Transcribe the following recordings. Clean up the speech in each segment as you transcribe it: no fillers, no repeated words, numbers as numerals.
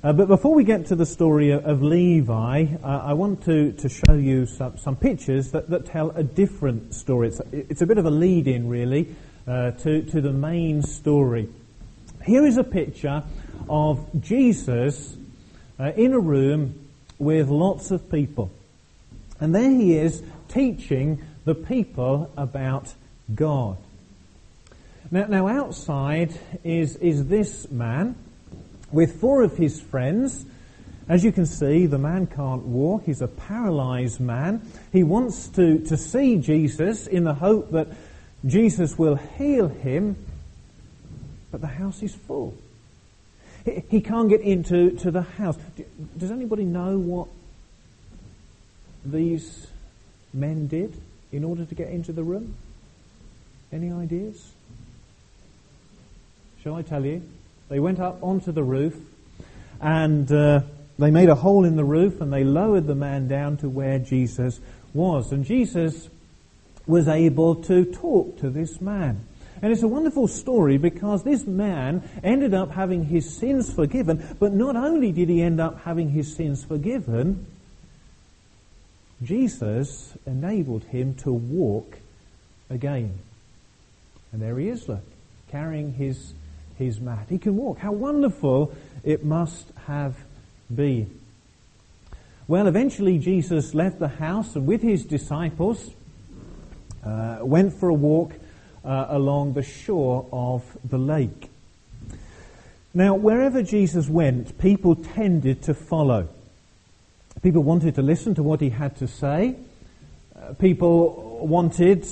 But before we get to the story of Levi, I want to show you some pictures that tell a different story. It's a bit of a lead-in, really, to the main story. Here is a picture of Jesus in a room with lots of people. And there he is teaching the people about God. Now outside is this man with 4 of his friends. As you can see, the man can't walk. He's a paralyzed man. He wants to see Jesus in the hope that Jesus will heal him, but the house is full. He can't get into the house. Does anybody know what these men did in order to get into the room? Any ideas? Shall I tell you? They went up onto the roof and they made a hole in the roof and they lowered the man down to where Jesus was. And Jesus was able to talk to this man. And it's a wonderful story because this man ended up having his sins forgiven, but not only did he end up having his sins forgiven, Jesus enabled him to walk again. And there he is, look, carrying his mat. He can walk. How wonderful it must have been. Well, eventually Jesus left the house and with his disciples went for a walk along the shore of the lake. Now, wherever Jesus went, people tended to follow. People wanted to listen to what he had to say. People wanted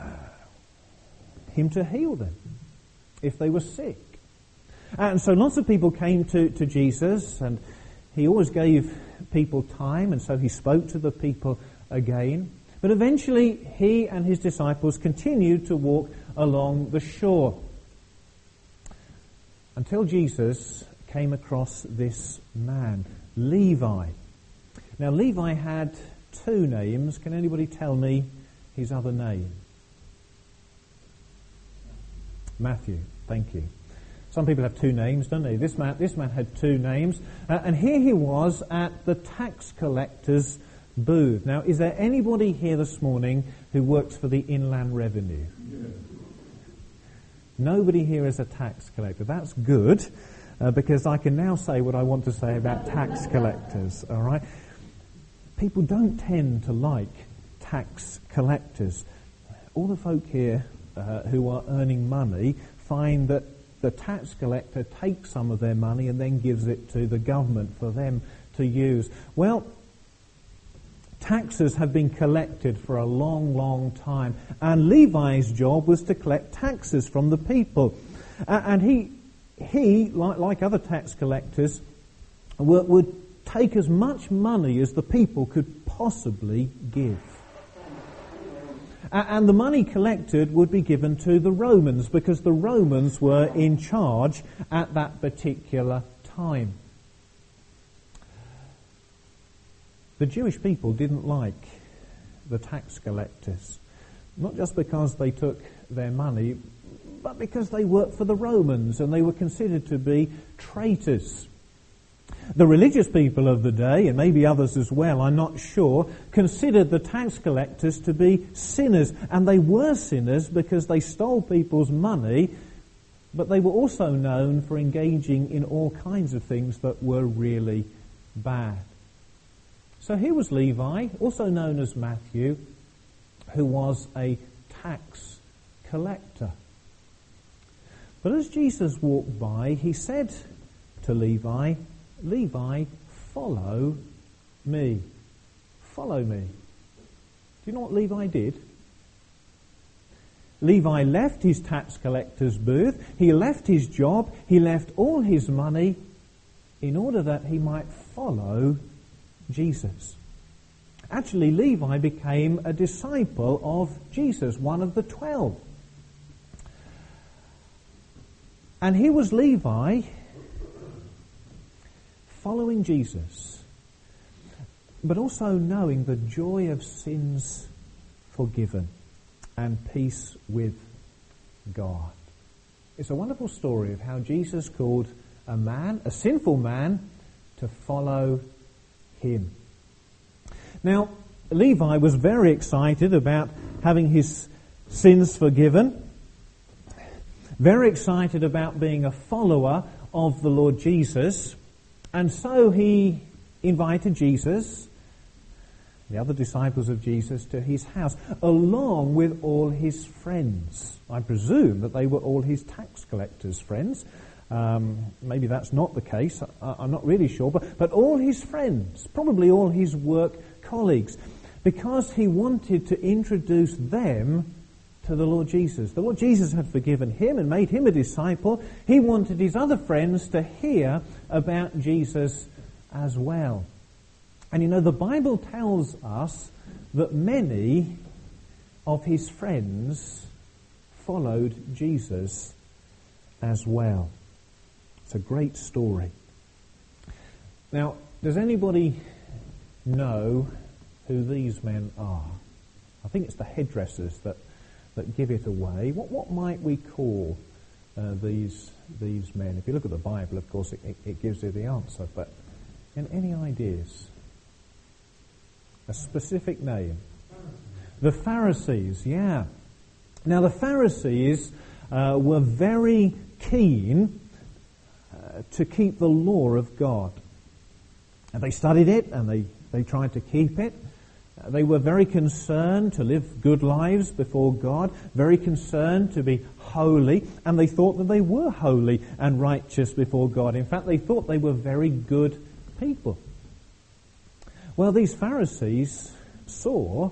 him to heal them if they were sick. And so lots of people came to Jesus, and he always gave people time, and so he spoke to the people again. But eventually he and his disciples continued to walk along the shore until Jesus came across this man, Levi. Now Levi had 2 names. Can anybody tell me his other name? Matthew. Thank you. Some people have 2 names, don't they? This man had 2 names. And here he was at the tax collector's booth. Now, is there anybody here this morning who works for the Inland Revenue? Yeah. Nobody here is a tax collector. That's good, because I can now say what I want to say about tax collectors, all right? People don't tend to like tax collectors. All the folk here who are earning money find that the tax collector takes some of their money and then gives it to the government for them to use. Well, taxes have been collected for a long, long time, and Levi's job was to collect taxes from the people. And he like other tax collectors, would take as much money as the people could possibly give. And the money collected would be given to the Romans, because the Romans were in charge at that particular time. The Jewish people didn't like the tax collectors, not just because they took their money, but because they worked for the Romans and they were considered to be traitors. The religious people of the day, and maybe others as well, I'm not sure, considered the tax collectors to be sinners. And they were sinners because they stole people's money, but they were also known for engaging in all kinds of things that were really bad. So here was Levi, also known as Matthew, who was a tax collector. But as Jesus walked by, he said to Levi, "Levi, follow me." Follow me. Do you know what Levi did? Levi left his tax collector's booth, he left his job, he left all his money in order that he might follow Jesus. Actually, Levi became a disciple of Jesus, one of the 12. And here was Levi following Jesus, but also knowing the joy of sins forgiven and peace with God. It's a wonderful story of how Jesus called a man, a sinful man, to follow him. Now, Levi was very excited about having his sins forgiven, very excited about being a follower of the Lord Jesus, and so he invited Jesus, the other disciples of Jesus, to his house, along with all his friends. I presume that they were all his tax collectors' friends. Maybe that's not the case, I'm not really sure, but all his friends, probably all his work colleagues, because he wanted to introduce them to the Lord Jesus. The Lord Jesus had forgiven him and made him a disciple. He wanted his other friends to hear about Jesus as well. And you know, the Bible tells us that many of his friends followed Jesus as well. It's a great story. Now, does anybody know who these men are? I think it's the hairdressers that give it away. What might we call these men? If you look at the Bible, of course, it gives you the answer. But any ideas? A specific name? The Pharisees, yeah. Now the Pharisees were very keen to keep the law of God. And they studied it and they tried to keep it. They were very concerned to live good lives before God, very concerned to be holy, and they thought that they were holy and righteous before God. In fact, they thought they were very good people. Well, these Pharisees saw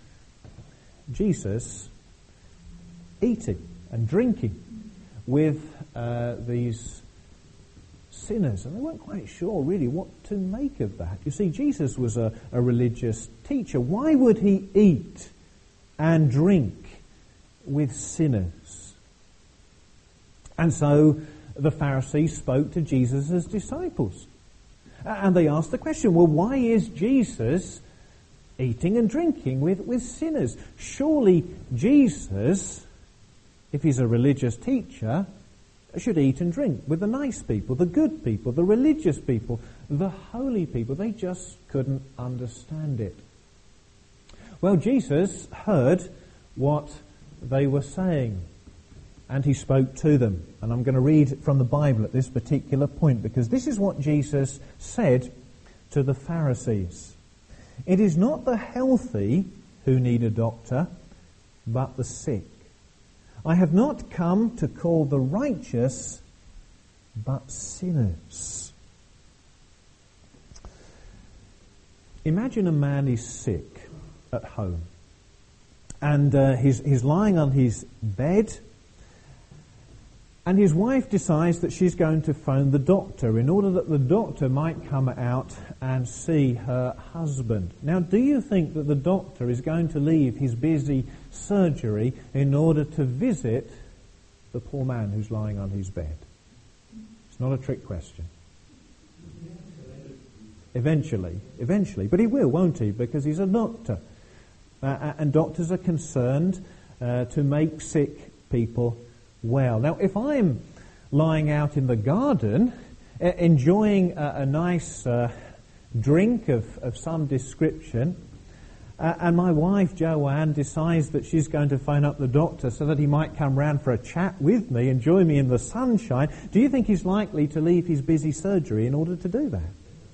Jesus eating and drinking with these sinners, and they weren't quite sure really what to make of that. You see, Jesus was a religious teacher. Why would he eat and drink with sinners? And so the Pharisees spoke to Jesus' disciples. And they asked the question, well, why is Jesus eating and drinking with sinners? Surely Jesus, if he's a religious teacher, should eat and drink with the nice people, the good people, the religious people, the holy people. They just couldn't understand it. Well, Jesus heard what they were saying, and he spoke to them. And I'm going to read from the Bible at this particular point, because this is what Jesus said to the Pharisees. It is not the healthy who need a doctor, but the sick. I have not come to call the righteous, but sinners. Imagine a man is sick at home, and he's lying on his bed, and his wife decides that she's going to phone the doctor in order that the doctor might come out and see her husband. Now, do you think that the doctor is going to leave his busy surgery in order to visit the poor man who's lying on his bed? It's not a trick question. Eventually. But he will, won't he? Because he's a doctor. And doctors are concerned to make sick people well. Now, if I'm lying out in the garden, enjoying a nice drink of some description, and my wife, Joanne, decides that she's going to phone up the doctor so that he might come round for a chat with me and join me in the sunshine, do you think he's likely to leave his busy surgery in order to do that?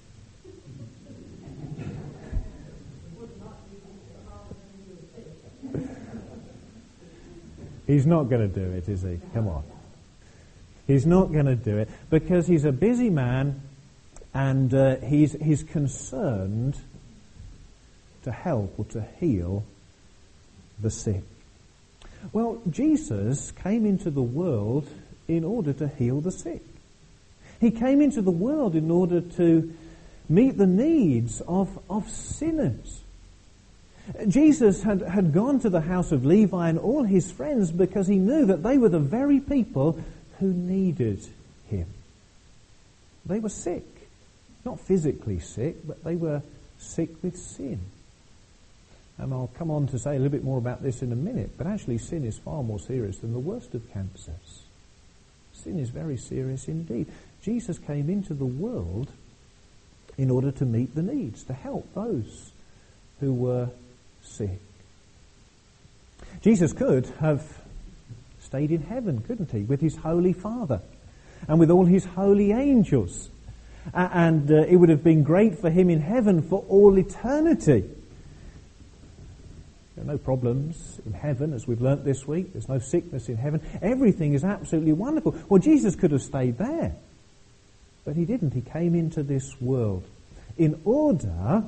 He's not going to do it, is he? Come on. He's not going to do it because he's a busy man, and he's concerned to help or to heal the sick. Well, Jesus came into the world in order to heal the sick. He came into the world in order to meet the needs of sinners. Jesus had gone to the house of Levi and all his friends because he knew that they were the very people who needed him. They were sick. Not physically sick, but they were sick with sin. And I'll come on to say a little bit more about this in a minute, but actually sin is far more serious than the worst of cancers. Sin is very serious indeed. Jesus came into the world in order to meet the needs, to help those who were sick. Jesus could have stayed in heaven, couldn't he, with his Holy Father and with all his holy angels. And it would have been great for him in heaven for all eternity. There are no problems in heaven, as we've learnt this week. There's no sickness in heaven. Everything is absolutely wonderful. Well, Jesus could have stayed there. But he didn't. He came into this world in order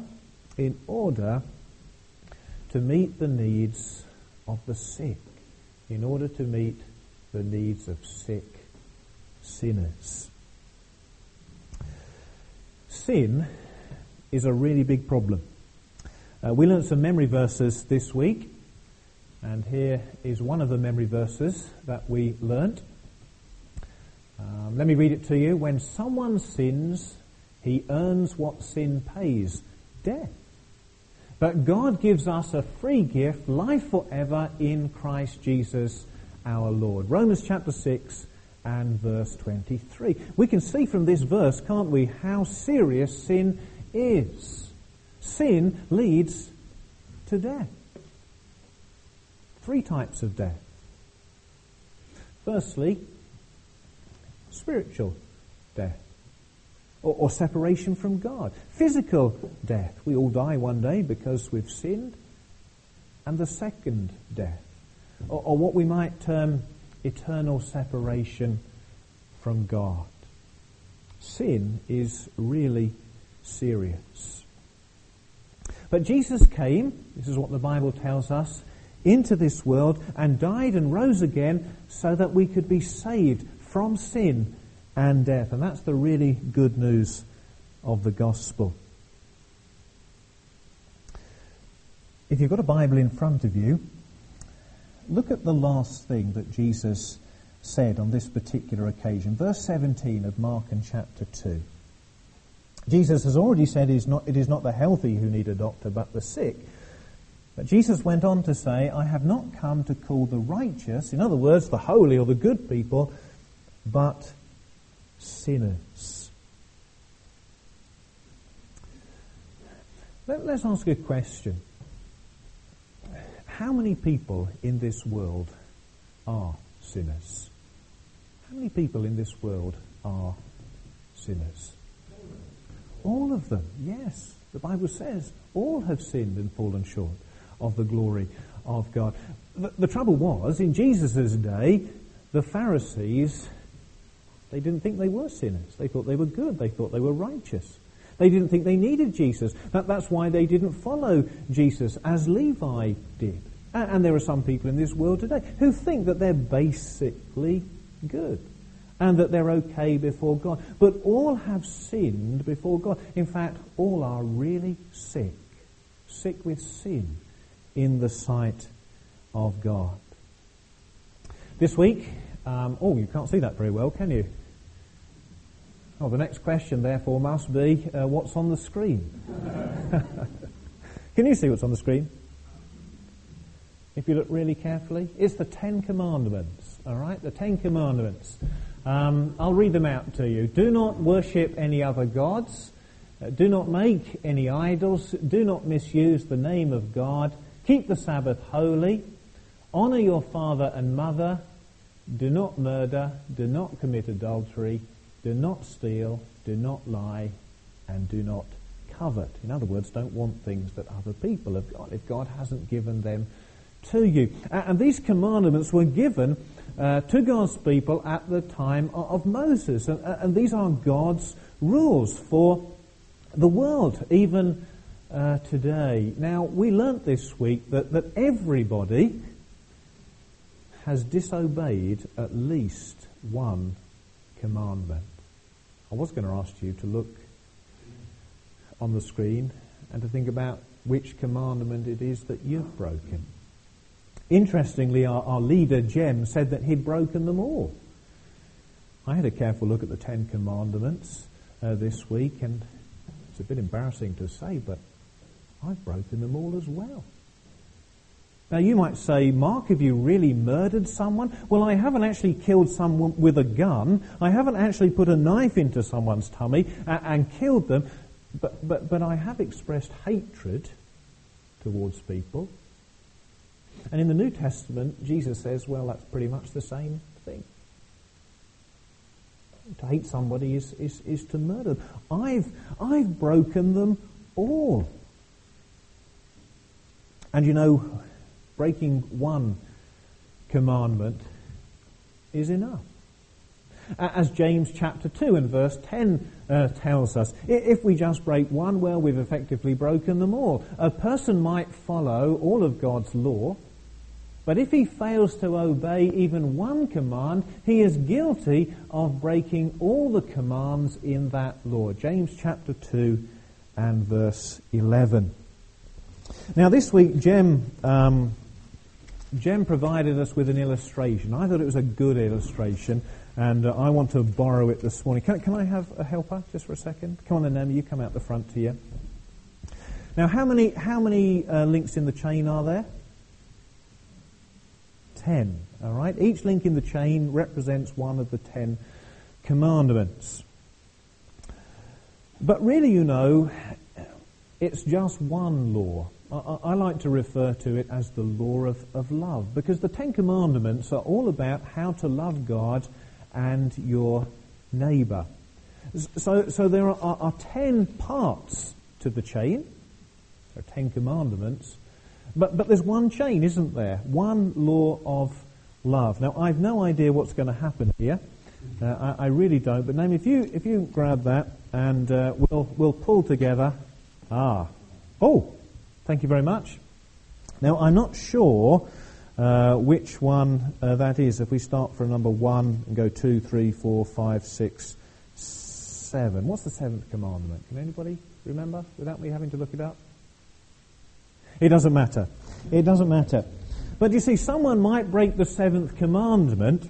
to meet the needs of the sick, in order to meet the needs of sick sinners. Sin is a really big problem. We learned some memory verses this week, and here is one of the memory verses that we learnt. Let me read it to you. When someone sins, he earns what sin pays, death. But God gives us a free gift, life forever in Christ Jesus our Lord. Romans chapter 6 and verse 23. We can see from this verse, can't we, how serious sin is. Sin leads to death. 3 types of death. Firstly, spiritual death, or separation from God. Physical death. We all die one day because we've sinned. And the second death, or what we might term eternal separation from God. Sin is really serious. But Jesus came, this is what the Bible tells us, into this world and died and rose again so that we could be saved from sin and death. And that's the really good news of the gospel. If you've got a Bible in front of you, look at the last thing that Jesus said on this particular occasion. Verse 17 of Mark in chapter 2. Jesus has already said it is not the healthy who need a doctor, but the sick. But Jesus went on to say, I have not come to call the righteous, in other words, the holy or the good people, but sinners. Let's ask a question. How many people in this world are sinners? How many people in this world are sinners? All of them, yes. The Bible says all have sinned and fallen short of the glory of God. The trouble was, in Jesus' day, the Pharisees, they didn't think they were sinners. They thought they were good. They thought they were righteous. They didn't think they needed Jesus. That's why they didn't follow Jesus as Levi did. And there are some people in this world today who think that they're basically good and that they're okay before God. But all have sinned before God. In fact, all are really sick with sin in the sight of God. This week, you can't see that very well, can you? Oh, the next question, therefore, must be, what's on the screen? Can you see what's on the screen? If you look really carefully, it's the 10 Commandments, all right? The 10 Commandments. I'll read them out to you. Do not worship any other gods. Do not make any idols. Do not misuse the name of God. Keep the Sabbath holy. Honor your father and mother. Do not murder. Do not commit adultery. Do not steal. Do not lie. And do not covet. In other words, don't want things that other people have got if God hasn't given them to you. And these commandments were given to God's people at the time of Moses. And these are God's rules for the world, even today. Now, we learnt this week that everybody has disobeyed at least one commandment. I was going to ask you to look on the screen and to think about which commandment it is that you've broken. Interestingly, our leader, Jem, said that he'd broken them all. I had a careful look at the 10 Commandments this week, and it's a bit embarrassing to say, but I've broken them all as well. Now, you might say, Mark, have you really murdered someone? Well, I haven't actually killed someone with a gun. I haven't actually put a knife into someone's tummy and killed them. But I have expressed hatred towards people. And in the New Testament, Jesus says, well, that's pretty much the same thing. To hate somebody is to murder them. I've broken them all. And you know, breaking one commandment is enough. As James chapter 2 and verse 10 tells us, if we just break one, well, we've effectively broken them all. A person might follow all of God's law, but if he fails to obey even one command, he is guilty of breaking all the commands in that law. James chapter 2 and verse 11. Now this week, Jem provided us with an illustration. I thought it was a good illustration, and I want to borrow it this morning. Can I have a helper just for a second? Come on then, Naomi, you come out the front here. Now, how many links in the chain are there? 10. All right. Each link in the chain represents one of the 10 commandments. But really, you know, it's just one law. I like to refer to it as the law of love, because the 10 commandments are all about how to love God and your neighbour. So there are 10 parts to the chain. There are 10 commandments. But there's one chain, isn't there? One law of love. Now, I've no idea what's going to happen here. I really don't. But Naomi, if you grab that and we'll pull together. Oh, thank you very much. Now, I'm not sure which one that is. If we start from number 1 and go 2, 3, 4, 5, 6, 7. What's the 7th commandment? Can anybody remember without me having to look it up? It doesn't matter. It doesn't matter. But you see, someone might break the 7th commandment,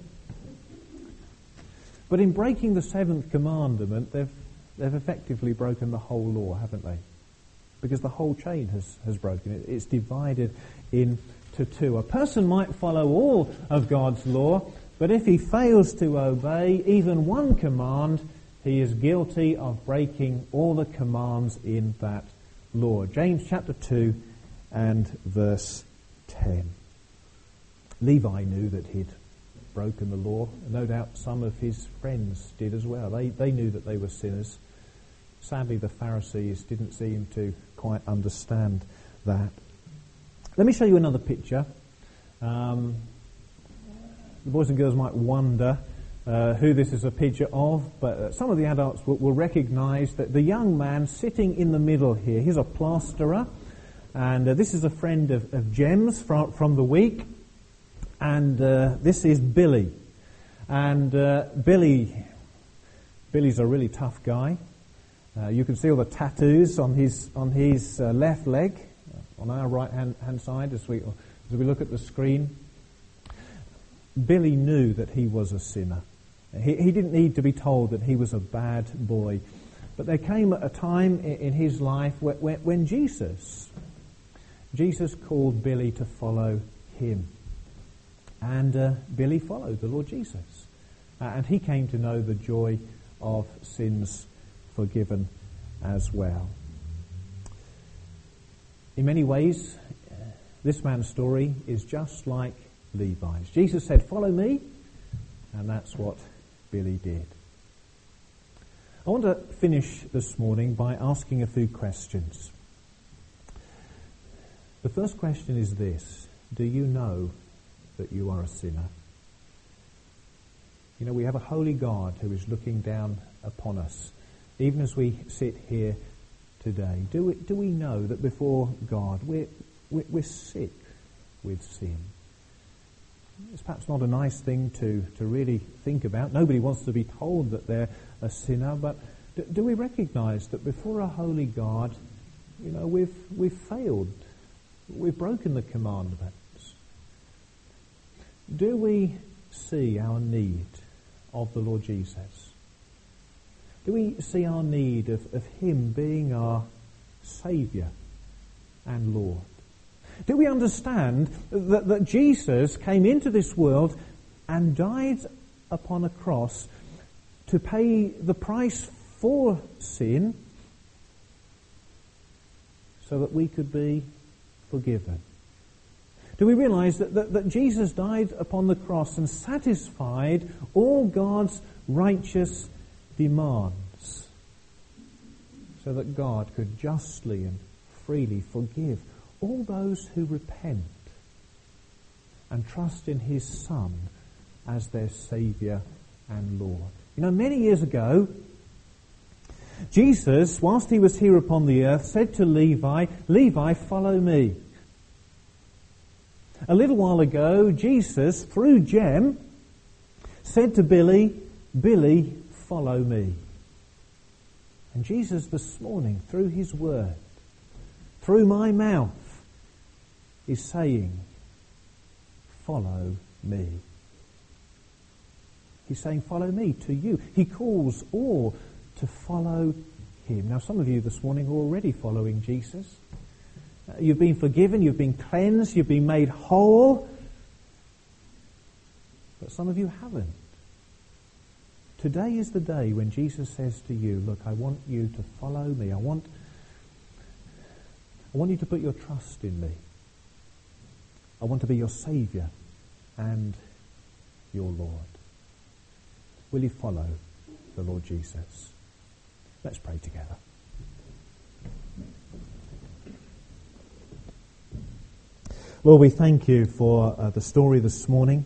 but in breaking the 7th commandment, they've effectively broken the whole law, haven't they? Because the whole chain has broken it. It's divided into 2. A person might follow all of God's law, but if he fails to obey even one command, he is guilty of breaking all the commands in that law. James chapter 2 and verse 10. Levi knew that he'd broken the law. No doubt some of his friends did as well. They knew that they were sinners. Sadly, the Pharisees didn't seem to quite understand that. Let me show you another picture. The boys and girls might wonder who this is a picture of, but some of the adults will recognise that the young man sitting in the middle here, he's a plasterer, and this is a friend of Jem's from the week, and this is Billy. And Billy's a really tough guy. You can see all the tattoos on his left leg, on our right hand side as we look at the screen. Billy knew that he was a sinner. He didn't need to be told that he was a bad boy. But there came a time in his life when Jesus called Billy to follow him. And Billy followed the Lord Jesus. And he came to know the joy of sins forgiven as well. In many ways, this man's story is just like Levi's. Jesus said, "Follow me," and that's what Billy did. I want to finish this morning by asking a few questions. The first question is this: do you know that you are a sinner? You know, we have a holy God who is looking down upon us, even as we sit here today. Do we know that before God we're sick with sin? It's perhaps not a nice thing to really think about. Nobody wants to be told that they're a sinner, but do we recognise that before a holy God, you know, we've failed, we've broken the commandments? Do we see our need of the Lord Jesus? Do we see our need of Him being our Saviour and Lord? Do we understand that Jesus came into this world and died upon a cross to pay the price for sin so that we could be forgiven? Do we realize that Jesus died upon the cross and satisfied all God's righteous demands so that God could justly and freely forgive all those who repent and trust in his Son as their Saviour and Lord? You know, many years ago, Jesus, whilst he was here upon the earth, said to Levi, "Levi, follow me." A little while ago, Jesus, through Jem, said to Billy, "Billy, follow me." And Jesus this morning, through his word, through my mouth, is saying, "Follow me." He's saying, "Follow me," to you. He calls all to follow him. Now, some of you this morning are already following Jesus. You've been forgiven, you've been cleansed, you've been made whole. But some of you haven't. Today is the day when Jesus says to you, "Look, I want you to follow me. I want you to put your trust in me. I want to be your Saviour and your Lord." Will you follow the Lord Jesus? Let's pray together. Lord, we thank you for the story this morning.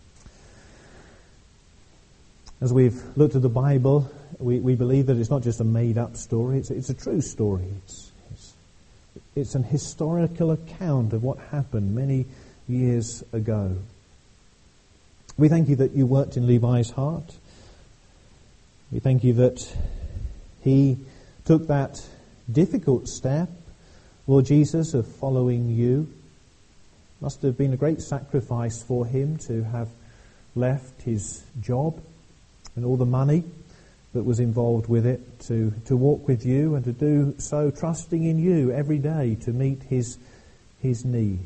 As we've looked at the Bible, we believe that it's not just a made-up story, it's a true story. It's an historical account of what happened many years ago. We thank you that you worked in Levi's heart. We thank you that he took that difficult step, Lord Jesus, of following you. Must have been a great sacrifice for him to have left his job and all the money that was involved with it to walk with you and to do so trusting in you every day to meet his need.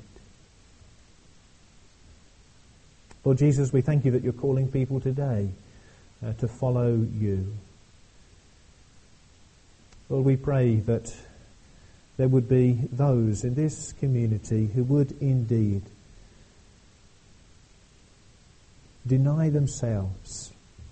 Lord Jesus, we thank you that you're calling people today to follow you. Lord, we pray that there would be those in this community who would indeed deny themselves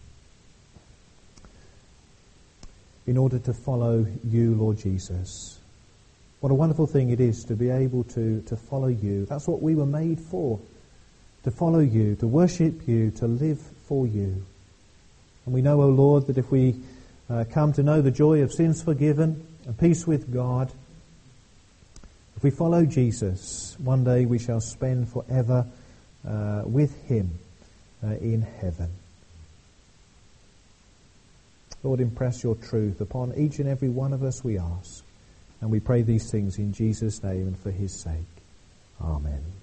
in order to follow you, Lord Jesus. What a wonderful thing it is to be able to follow you. That's what we were made for, to follow you, to worship you, to live for you. And we know, O Lord, that if we come to know the joy of sins forgiven and peace with God, if we follow Jesus, one day we shall spend forever with him in heaven. Lord, impress your truth upon each and every one of us, we ask. And we pray these things in Jesus' name and for his sake. Amen.